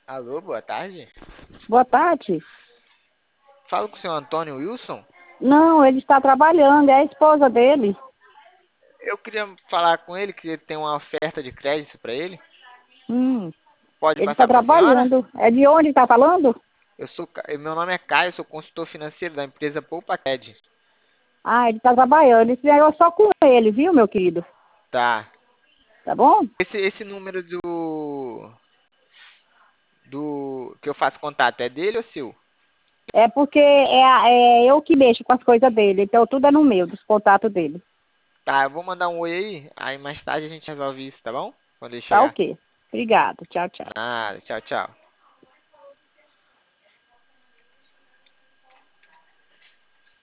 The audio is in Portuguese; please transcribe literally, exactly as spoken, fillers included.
Alô, boa tarde. Boa tarde. Falo com o senhor Antônio Wilson. Não, ele está trabalhando, é a esposa dele. Eu queria falar com ele, que ele tem uma oferta de crédito para ele. Hum, Pode ele passar está para a senhora? trabalhando. É de onde está falando? Eu sou, Ca- meu nome é Caio, sou consultor financeiro da empresa PoupaCred. Ah, ele está trabalhando. Esse negócio só com ele, viu, meu querido? Tá. Tá bom? Esse, esse número do, do que eu faço contato é dele ou seu? É porque é, a- é eu que mexo com as coisas dele. Então tudo é no meu, dos contatos dele. Tá, eu vou mandar um oi aí, aí mais tarde a gente resolve isso, tá bom? Quando ele Tá chegar. ok. Obrigado. Tchau, tchau. Nada, tchau, tchau.